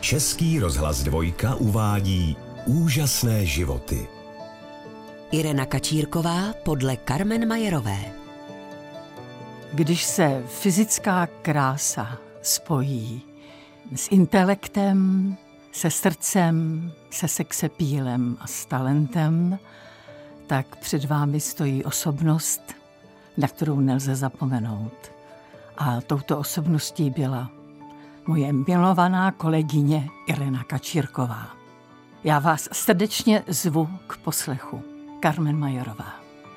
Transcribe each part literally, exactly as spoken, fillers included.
Český rozhlas Dvojka uvádí Úžasné životy. Irena Kačírková podle Carmen Mayerové. Když se fyzická krása spojí s intelektem, se srdcem, se sexepílem a s talentem, tak před vámi stojí osobnost, na kterou nelze zapomenout. A touto osobností byla moje milovaná kolegyně Irena Kačírková. Já vás srdečně zvu k poslechu. Carmen Mayerova.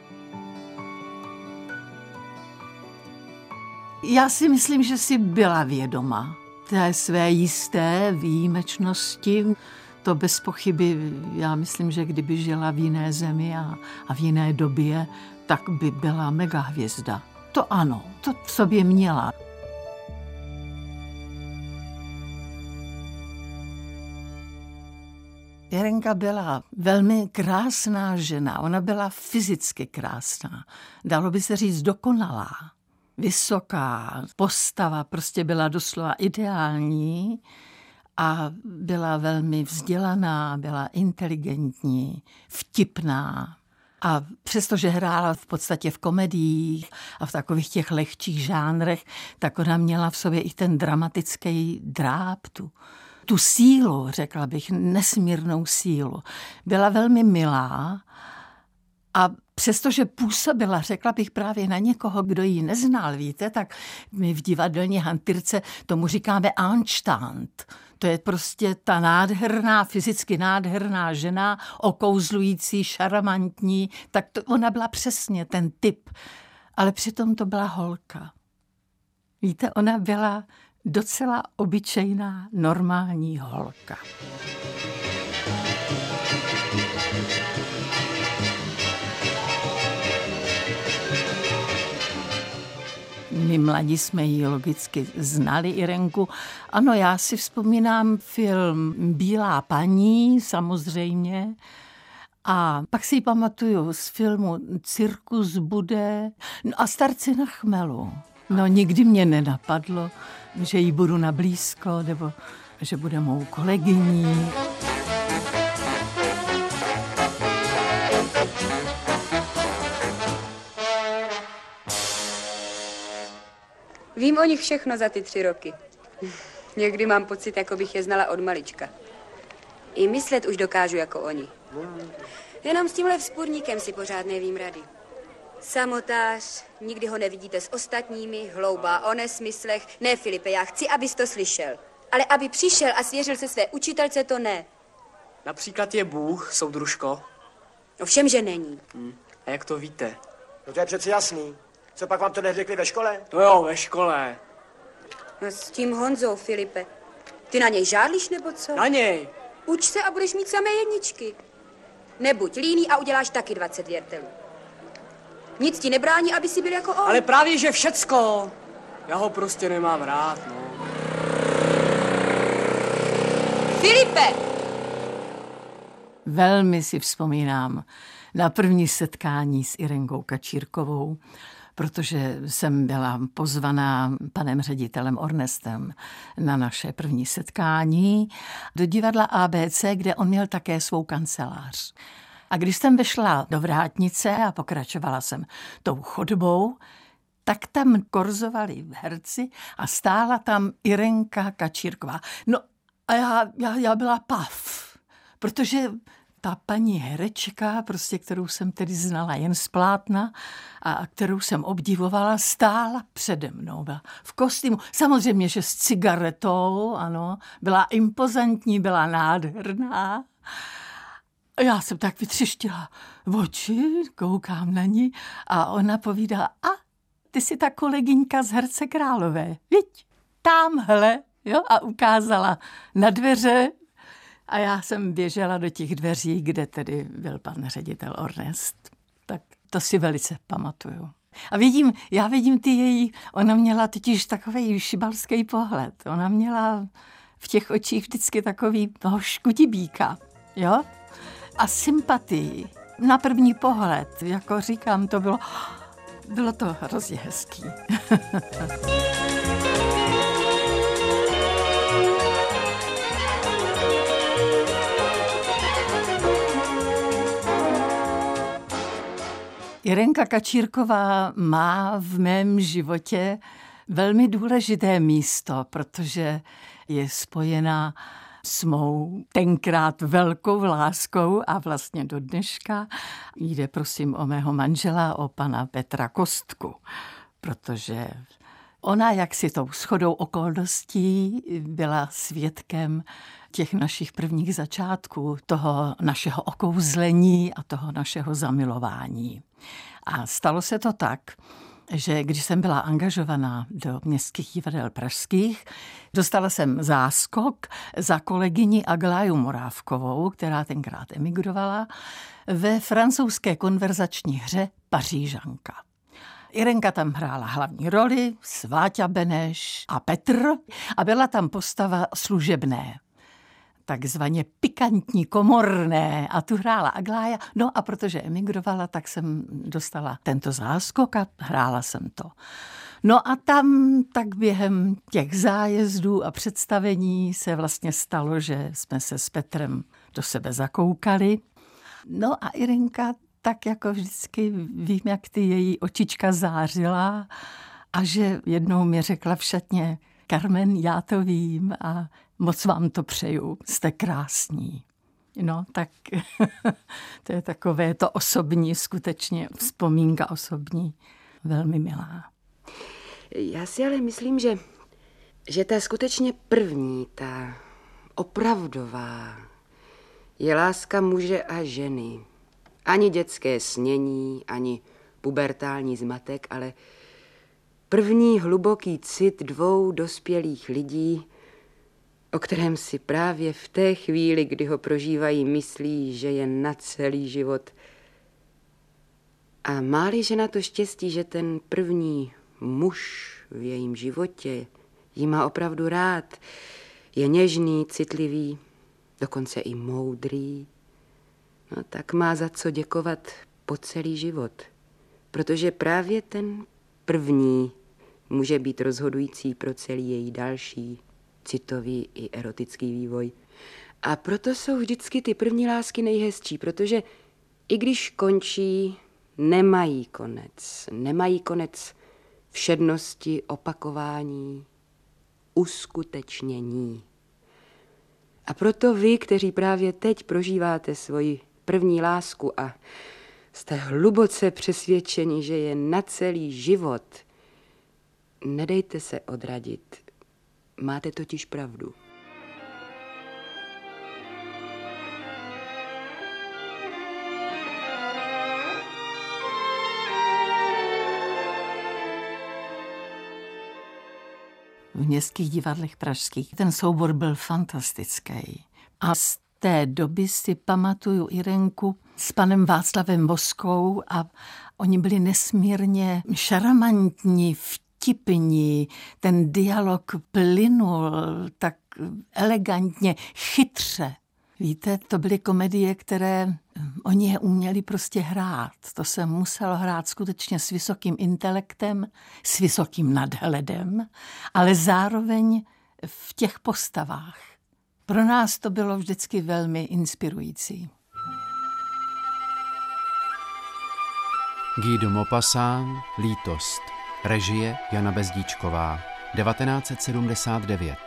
Já si myslím, že si byla vědoma té své jisté výjimečnosti. To bez pochyby, já myslím, že kdyby žila v jiné zemi a, a v jiné době, tak by byla megahvězda. To ano, to v sobě měla. Irenka byla velmi krásná žena, ona byla fyzicky krásná, dalo by se říct dokonalá, vysoká, postava prostě byla doslova ideální a byla velmi vzdělaná, byla inteligentní, vtipná. A přestože hrála v podstatě v komediích a v takových těch lehčích žánrech, tak ona měla v sobě i ten dramatický dráp, tu Tu sílu, řekla bych, nesmírnou sílu. Byla velmi milá a přestože působila, řekla bych, právě na někoho, kdo ji neznal, víte, tak my v divadelní hantýrce tomu říkáme Anstand. To je prostě ta nádherná, fyzicky nádherná žena, okouzlující, šarmantní, tak to, ona byla přesně ten typ. Ale přitom to byla holka. Víte, ona byla docela obyčejná, normální holka. My mladí jsme ji logicky znali, Irenku. Ano, já si vzpomínám film Bílá paní, samozřejmě. A pak si ji pamatuju z filmu Cirkus bude no a Starci na chmelu. No nikdy mě nenapadlo, že jí budu na blízko, nebo že bude mou kolegyní. Vím o nich všechno za ty tři roky. Někdy mám pocit, jako bych je znala od malička. I myslet už dokážu jako oni. Jenom s tímhle vzpůrníkem si pořád nevím rady. Samotář, nikdy ho nevidíte s ostatními, hloubá o nesmyslech. Ne, Filipe, já chci, abys to slyšel. Ale aby přišel a svěřil se své učitelce, to ne. Například je Bůh, soudružko. Ovšem, že není. Hmm. A jak to víte? No to je přeci jasný. Co pak vám to neřekli ve škole? No jo, ve škole. No s tím Honzou, Filipe. Ty na něj žádlíš, nebo co? Na něj. Uč se a budeš mít samé jedničky. Nebuď líný a uděláš taky dvacet věrtelů. Nic ti nebrání, aby si byl jako on. Ale právě, že všecko. Já ho prostě nemám rád, no. Filipe! Velmi si vzpomínám na první setkání s Irenkou Kačírkovou, protože jsem byla pozvaná panem ředitelem Ornestem na naše první setkání do divadla A B C, kde on měl také svou kancelář. A když jsem vešla do vrátnice a pokračovala jsem tou chodbou, tak tam korzovali herci a stála tam Irenka Kačírková. No a já, já, já byla pav, protože ta paní herečka, prostě, kterou jsem tedy znala jen z plátna a kterou jsem obdivovala, stála přede mnou. Byla v kostýmu, samozřejmě, že s cigaretou, ano, byla impozantní, byla nádherná. Já jsem tak vytřeštila oči, koukám na ní a ona povídá, a ty jsi ta kolegyňka z Herce Králové, viď, támhle, jo, a ukázala na dveře a já jsem běžela do těch dveří, kde tedy byl pan ředitel Ornest. Tak to si velice pamatuju. A vidím, já vidím ty její, ona měla totiž takový šibalský pohled, ona měla v těch očích vždycky takový toho škudibíka, jo, a sympatii na první pohled, jako říkám, to bylo, bylo to hrozně hezký. Jirenka Kačírková má v mém životě velmi důležité místo, protože je spojená s mou tenkrát velkou láskou a vlastně do dneška jde prosím o mého manžela, o pana Petra Kostku, protože ona jaksi tou shodou okolností byla svědkem těch našich prvních začátků, toho našeho okouzlení a toho našeho zamilování. A stalo se to tak, že když jsem byla angažovaná do městských divadel pražských, dostala jsem záskok za kolegyni Agláju Morávkovou, která tenkrát emigrovala, ve francouzské konverzační hře Pařížanka. Jirenka tam hrála hlavní roli, Sváťa Beneš a Petr a byla tam postava služebné, takzvaně pikantní, komorné a tu hrála Aglája. No a protože emigrovala, tak jsem dostala tento záskok a hrála jsem to. No a tam tak během těch zájezdů a představení se vlastně stalo, že jsme se s Petrem do sebe zakoukali. No a Jirenka tak jako vždycky vím, jak ty její očička zářila a že jednou mi řekla v šatně: Carmen, já to vím a moc vám to přeju, jste krásní. No, tak to je takové to osobní, skutečně vzpomínka osobní, velmi milá. Já si ale myslím, že, že ta skutečně první, ta opravdová, je láska muže a ženy. Ani dětské snění, ani pubertální zmatek, ale první hluboký cit dvou dospělých lidí, o kterém si právě v té chvíli, kdy ho prožívají, myslí, že je na celý život. A má-li žena to štěstí, že ten první muž v jejím životě jí má opravdu rád, je něžný, citlivý, dokonce i moudrý, no tak má za co děkovat po celý život, protože právě ten první může být rozhodující pro celý její další citový i erotický vývoj. A proto jsou vždycky ty první lásky nejhezčí, protože i když končí, nemají konec. Nemají konec všednosti, opakování, uskutečnění. A proto vy, kteří právě teď prožíváte svoji první lásku a jste hluboce přesvědčeni, že je na celý život, nedejte se odradit. Máte totiž pravdu. V městských divadlech pražských ten soubor byl fantastický. A z té doby si pamatuju Jirenku s panem Václavem Voskou a oni byli nesmírně šarmantní, vtipní, ten dialog plynul tak elegantně, chytře. Víte, to byly komedie, které oni je uměli prostě hrát. To se muselo hrát skutečně s vysokým intelektem, s vysokým nadhledem, ale zároveň v těch postavách. Pro nás to bylo vždycky velmi inspirující. Guy de Maupassant, Lítost. Režie Jana Bezdíčková. devatenáct set sedmdesát devět.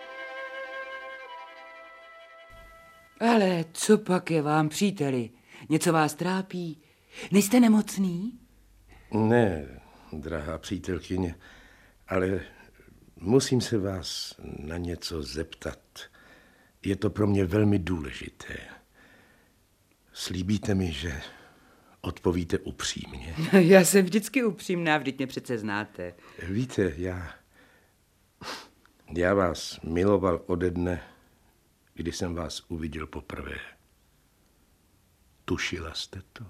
Ale co pak je vám, příteli? Něco vás trápí? Nejste nemocný? Ne, drahá přítelkyně, ale musím se vás na něco zeptat. Je to pro mě velmi důležité. Slíbíte mi, že odpovíte upřímně? Já jsem vždycky upřímná, vždyť mě přece znáte. Víte, já... Já vás miloval ode dne, kdy jsem vás uviděl poprvé. Tušila jste to?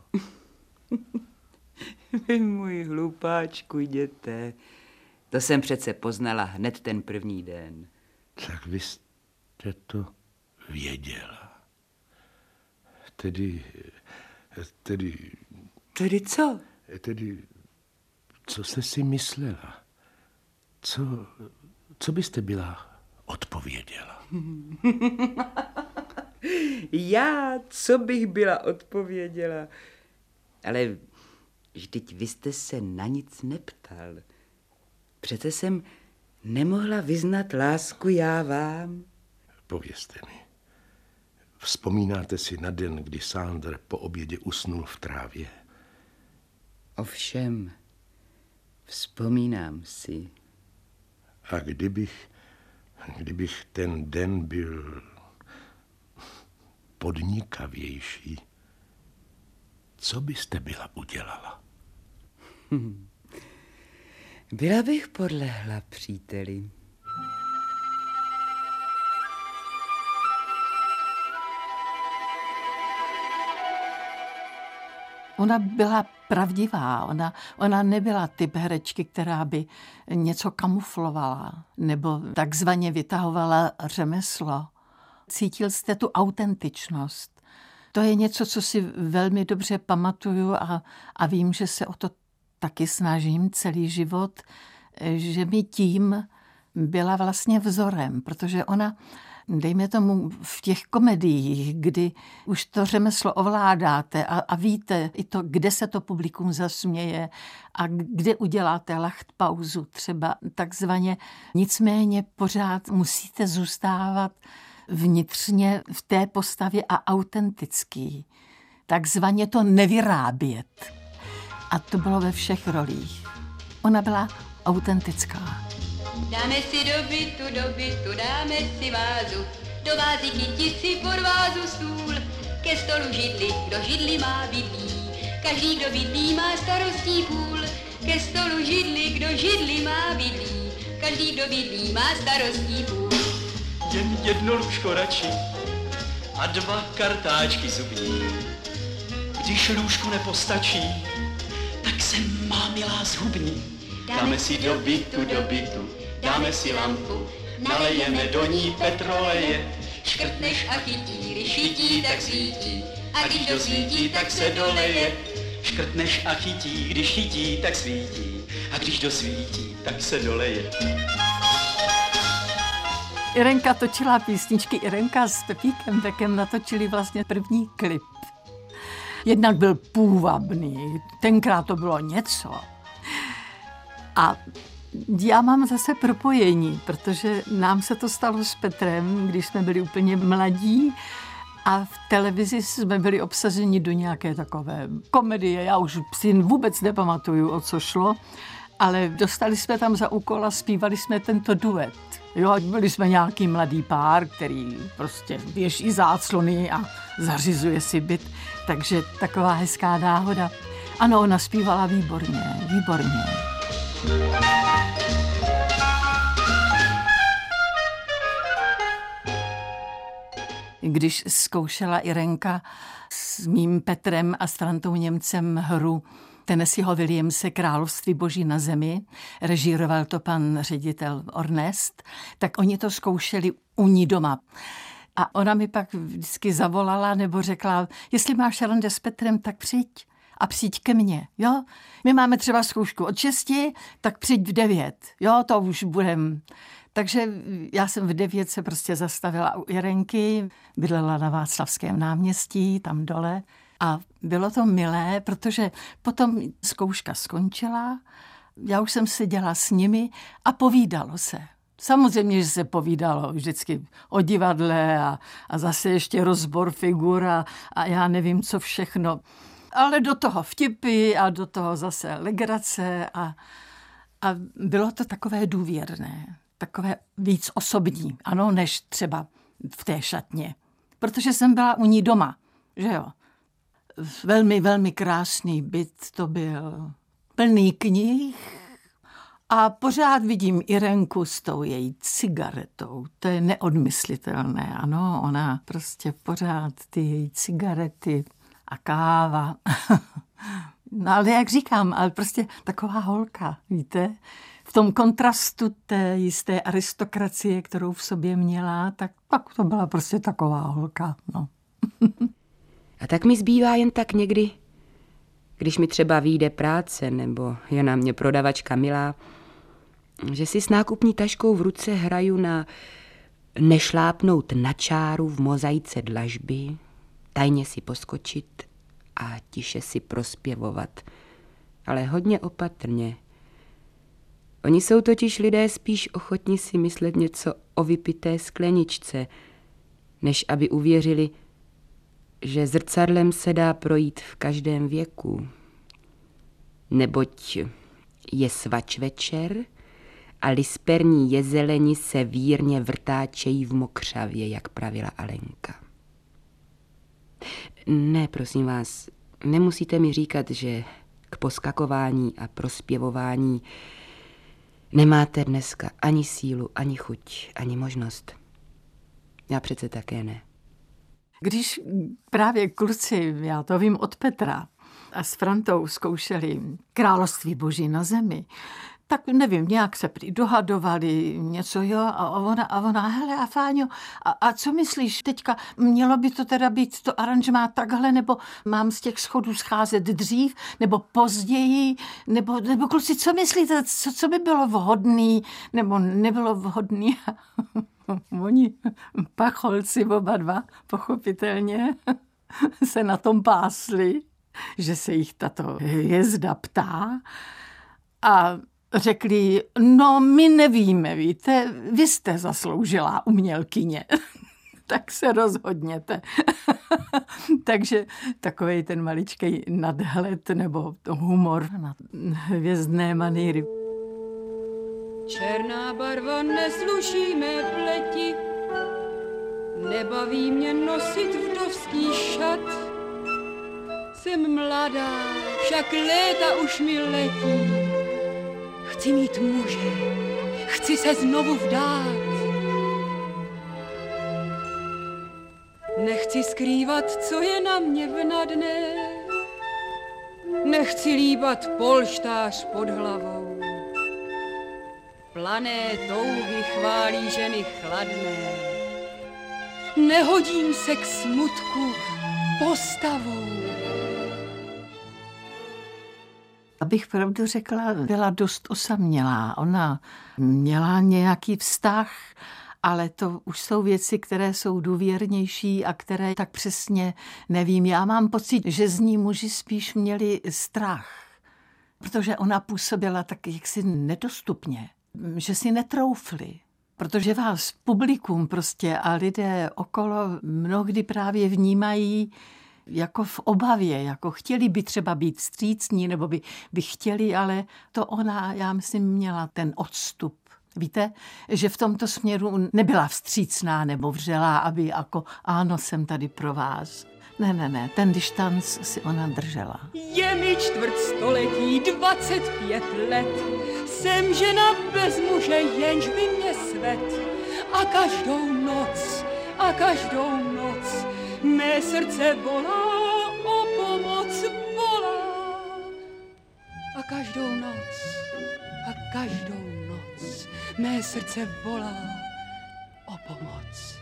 Vy, můj hlupáčku, jděte. To jsem přece poznala hned ten první den. Tak vy jste to věděla. Tedy... Tedy... Tedy co? Tedy... Co jste si myslela? Co... Co byste byla odpověděla? Já, co bych byla odpověděla? Ale Vždyť vy jste se na nic neptal. Přece jsem nemohla vyznat lásku já vám. Povězte mi, vzpomínáte si na den, kdy Sándr po obědě usnul v trávě? Ovšem, vzpomínám si. A kdybych, kdybych ten den byl podnikavější, co byste byla udělala? Hm. Byla bych podlehla, příteli. Ona byla pravdivá, ona, ona nebyla typ herečky, která by něco kamuflovala nebo takzvaně vytahovala řemeslo. Cítil jste tu autentičnost. To je něco, co si velmi dobře pamatuju a, a vím, že se o to taky snažím celý život, že mi tím byla vlastně vzorem, protože ona, dejme tomu v těch komediích, kdy už to řemeslo ovládáte a, a víte i to, kde se to publikum zasměje a kde uděláte lacht pauzu třeba takzvaně, nicméně pořád musíte zůstávat vnitřně v té postavě a autentický. Takzvaně to nevyrábět. A to bylo ve všech rolích. Ona byla autentická. Dáme si do bytu, do bytu, dáme si vázu, do vázy kytici, pod vázu stůl, ke stolu židli, kdo židli má bydlí, každý, kdo bydlí, má starostí půl, ke stolu židli, kdo židli má bydlí, každý, kdo bydlí, má starostí půl. Jen jedno lůžko radši a dva kartáčky zubní. Když lůžku nepostačí, tak se má milá zhubní. Dáme si do bytu, do bytu, dáme si lampu, nalejeme do ní petroleje. Škrtneš a chytí, když chytí, tak svítí, a když dosvítí, tak se doleje. Škrtneš a chytí, když chytí, tak svítí, a když dosvítí, tak se doleje. Irenka točila písničky. Irenka s Pepíkem Beckem natočili vlastně první klip. Jednak byl půvabný, tenkrát to bylo něco. A já mám zase propojení, protože nám se to stalo s Petrem, když jsme byli úplně mladí a v televizi jsme byli obsazeni do nějaké takové komedie. Já už si vůbec nepamatuju, o co šlo, ale dostali jsme tam za úkol a zpívali jsme tento duet. Jo, byli jsme nějaký mladý pár, který prostě běží záclony a zařizuje si byt, takže taková hezká náhoda. Ano, ona zpívala výborně, výborně. Když zkoušela Irenka s mým Petrem a s Frantou Němcem hru Tennesseeho Williamse Království boží na zemi, režíroval to pan ředitel Ornest, tak oni to zkoušeli u ní doma. A ona mi pak vždycky zavolala nebo řekla, jestli máš rande s Petrem, tak přijď a přijď ke mně, jo? My máme třeba zkoušku od šesti, tak přijď v devět, jo? To už budem. Takže já jsem v devět se prostě zastavila u Irenky, bydlela na Václavském náměstí, tam dole. A bylo to milé, protože potom zkouška skončila, já už jsem seděla s nimi a povídalo se. Samozřejmě, že se povídalo vždycky o divadle a, a zase ještě rozbor figur a, a já nevím, co všechno. Ale do toho vtipy a do toho zase legrace a, a bylo to takové důvěrné, takové víc osobní, ano, než třeba v té šatně. Protože jsem byla u ní doma, že jo. Velmi, velmi krásný byt to byl, plný knih a pořád vidím Irenku s tou její cigaretou. To je neodmyslitelné, ano, ona prostě pořád ty její cigarety a káva. No ale jak říkám, ale prostě taková holka, víte, v tom kontrastu té jisté aristokracie, kterou v sobě měla, tak pak to byla prostě taková holka, no. A tak mi zbývá jen tak někdy, když mi třeba vyjde práce nebo je na mě prodavačka milá, že si s nákupní taškou v ruce hraju na nešlápnout na čáru v mozaice dlažby, tajně si poskočit a tiše si prospěvovat ale hodně opatrně. Oni jsou totiž lidé spíš ochotní si myslet něco o vypité skleničce, než aby uvěřili, že zrcadlem se dá projít v každém věku. Neboť je svač večer a lisperní jezeleni se vírně vrtáčejí v mokřavě, jak pravila Alenka. Ne, prosím vás, nemusíte mi říkat, že k poskakování a prospěvování nemáte dneska ani sílu, ani chuť, ani možnost. Já přece také ne. Když právě kluci, já to vím od Petra, a s Frantou zkoušeli Království boží na zemi, tak nevím, nějak se prý dohadovali něco, jo, a ona, a ona hele, a Fáňo, a, a co myslíš teďka, mělo by to teda být to aranžmá takhle, nebo mám z těch schodů scházet dřív, nebo později, nebo, nebo kluci, co myslíte, co, co by bylo vhodný, nebo nebylo vhodný? Oni, pacholci oba dva, pochopitelně, se na tom pásli, že se jich tato jezda ptá a řekli, no my nevíme, víte, vy jste zasloužilá umělkyně, tak se rozhodněte. Takže takovej ten maličkej nadhled nebo humor na hvězdné manýry. Černá barva nesluší mé pleti, nebaví mě nosit vdovský šat. Jsem mladá, však léta už mi letí. Chci mít muže, chci se znovu vdát. Nechci skrývat, co je na mě vnadné. Nechci líbat polštář pod hlavou. Plané touhy chválí ženy chladné. Nehodím se k smutku postavou. Abych pravdu řekla, byla dost osamělá. Ona měla nějaký vztah, ale to už jsou věci, které jsou důvěrnější a které tak přesně nevím. Já mám pocit, že z ní muži spíš měli strach, protože ona působila tak jaksi nedostupně, že si netroufli. Protože vás publikum prostě a lidé okolo mnohdy právě vnímají jako v obavě, jako chtěli by třeba být vstřícní, nebo by, by chtěli, ale to ona, já myslím, měla ten odstup. Víte, že v tomto směru nebyla vstřícná nebo vřelá, aby jako ano, jsem tady pro vás. Ne, ne, ne, ten distanc si ona držela. Je mi čtvrt století, dvacet pět let, jsem žena bez muže, jenž by mě svet. A každou noc, a každou noc, mé srdce volá, o pomoc volá. A každou noc, a každou noc, mé srdce volá, o pomoc.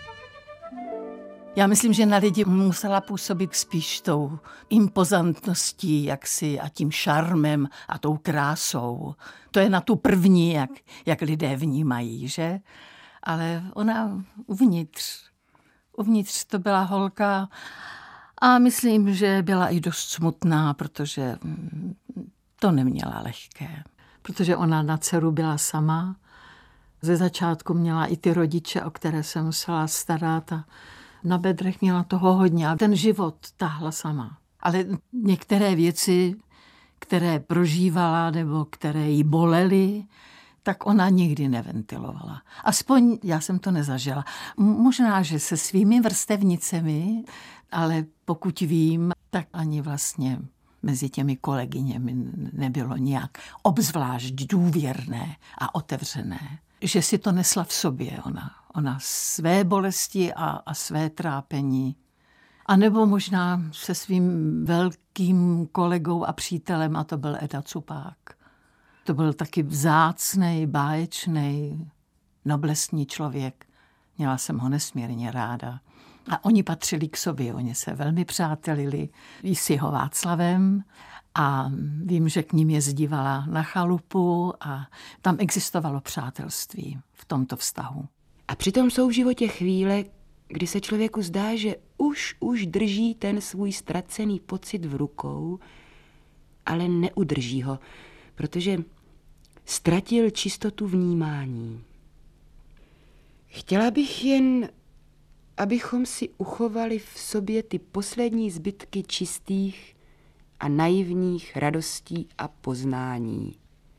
Já myslím, že na lidi musela působit spíš tou impozantností jaksi a tím šarmem a tou krásou. To je na tu první, jak, jak lidé vnímají, že? Ale ona uvnitř, uvnitř to byla holka a myslím, že byla i dost smutná, protože to neměla lehké. Protože ona na dceru byla sama. Ze začátku měla i ty rodiče, o které se musela starat a na bedrech měla toho hodně a ten život táhla sama. Ale některé věci, které prožívala nebo které jí bolely, tak ona nikdy neventilovala. Aspoň já jsem to nezažila. Možná, že se svými vrstevnicemi, ale pokud vím, tak ani vlastně mezi těmi kolegyněmi nebylo nějak obzvlášť důvěrné a otevřené. Že si to nesla v sobě ona. Ona své bolesti a, a své trápení. A nebo možná se svým velkým kolegou a přítelem, a to byl Eda Cupák. To byl taky vzácnej, báječnej, noblesní člověk. Měla jsem ho nesmírně ráda. A oni patřili k sobě, oni se velmi přátelili i s jeho Václavem. A vím, že k ním jezdívala na chalupu a tam existovalo přátelství v tomto vztahu. A přitom jsou v životě chvíle, kdy se člověku zdá, že už, už drží ten svůj ztracený pocit v rukou ale neudrží ho, protože ztratil čistotu vnímání. Chtěla bych jen, abychom si uchovali v sobě ty poslední zbytky čistých a naivních radostí a poznání.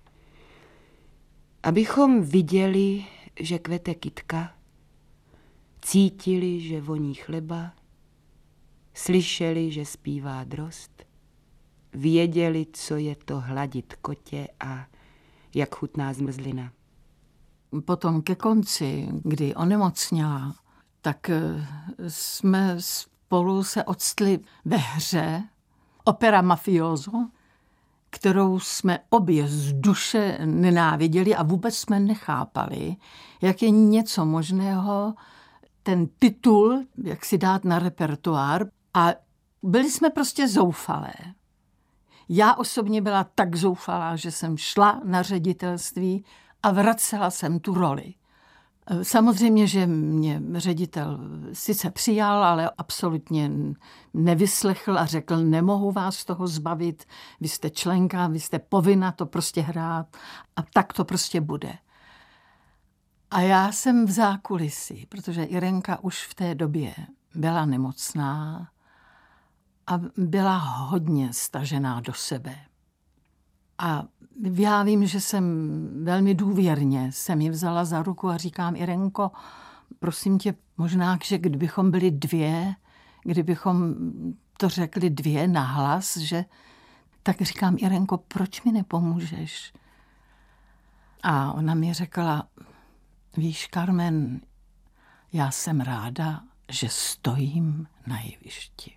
Abychom viděli, že kvete kytka, cítili, že voní chleba, slyšeli, že zpívá drost, věděli, co je to hladit kotě a jak chutná zmrzlina. Potom ke konci, kdy onemocněla, tak jsme spolu se odstli ve hře Opera Mafioso, kterou jsme obě z duše nenáviděli a vůbec jsme nechápali, jak je něco možného ten titul, jak si dát na repertoár, a byli jsme prostě zoufalé. Já osobně byla tak zoufalá, že jsem šla na ředitelství a vracela jsem tu roli. Samozřejmě, že mě ředitel sice přijal, ale absolutně nevyslechl a řekl, nemohu vás z toho zbavit, vy jste členka, vy jste povinna to prostě hrát a tak to prostě bude. A já jsem v zákulisí, protože Irenka už v té době byla nemocná a byla hodně stažená do sebe. A já vím, že jsem velmi důvěrně jsem ji vzala za ruku a říkám, Irenko, prosím tě, možná, že kdybychom byli dvě, kdybychom to řekli dvě nahlas, že tak říkám, Irenko, proč mi nepomůžeš? A ona mi řekla, víš, Carmen, já jsem ráda, že stojím na jevišti.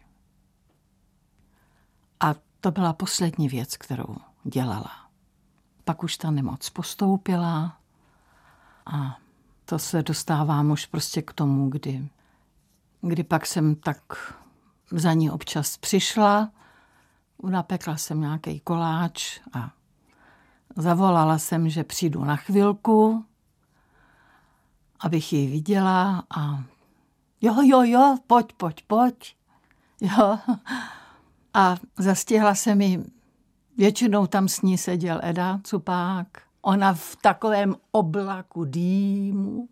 A to byla poslední věc, kterou dělala. Pak už ta nemoc postoupila a to se dostávám už prostě k tomu, kdy, kdy pak jsem tak za ní občas přišla, napekla jsem nějaký koláč a zavolala jsem, že přijdu na chvilku, abych ji viděla a jo, jo, jo, pojď, pojď, pojď. Jo. A zastihla se mi, většinou tam s ní seděl Eda Cupák, ona v takovém oblaku dýmu.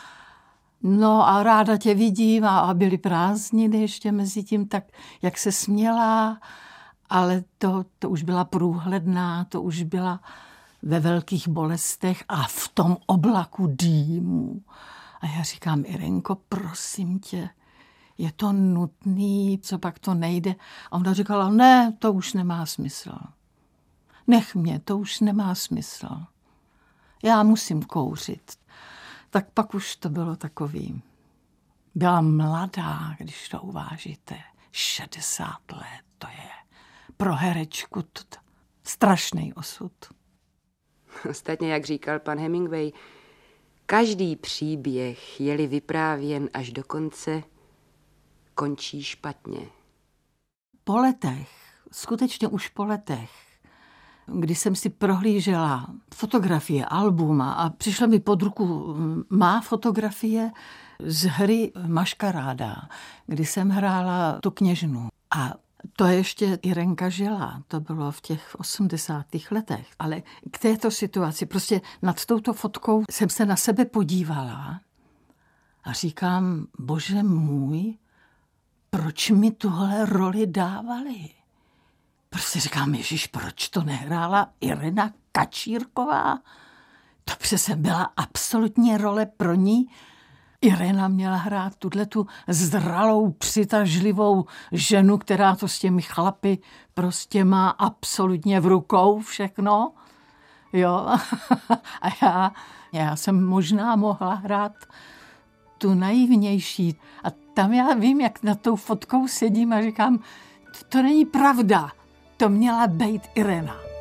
No a ráda tě vidím a byly prázdniny ještě mezi tím, tak jak se směla, ale to, to už byla průhledná, to už byla ve velkých bolestech a v tom oblaku dýmu. A já říkám, Irenko, prosím tě, je to nutný, co pak to nejde? A ona říkala, ne, to už nemá smysl. Nech mě, to už nemá smysl. Já musím kouřit. Tak pak už to bylo takový. Byla mladá, když to uvážíte. šedesát let, to je pro herečku to, to, strašný osud. Ostatně, jak říkal pan Hemingway, každý příběh, je-li vyprávěn až do konce, končí špatně. Po letech, skutečně už po letech, kdy jsem si prohlížela fotografie, albuma a přišla mi pod ruku má fotografie z hry Maškaráda, kdy jsem hrála tu kněžnu. A to ještě Irenka žila, to bylo v těch osmdesátých letech. Ale k této situaci, prostě nad touto fotkou jsem se na sebe podívala a říkám, bože můj, proč mi tuhle roli dávali? Prostě říkám, ježiš, proč to nehrála Irena Kačírková? To přece byla absolutně role pro ní. Irena měla hrát tuhletu zralou, přitažlivou ženu, která to s těmi chlapy prostě má absolutně v rukou všechno. Jo, a já, já jsem možná mohla hrát tu naivnější. A tam já vím, jak nad tou fotkou sedím a říkám, to není pravda, to měla být Irena.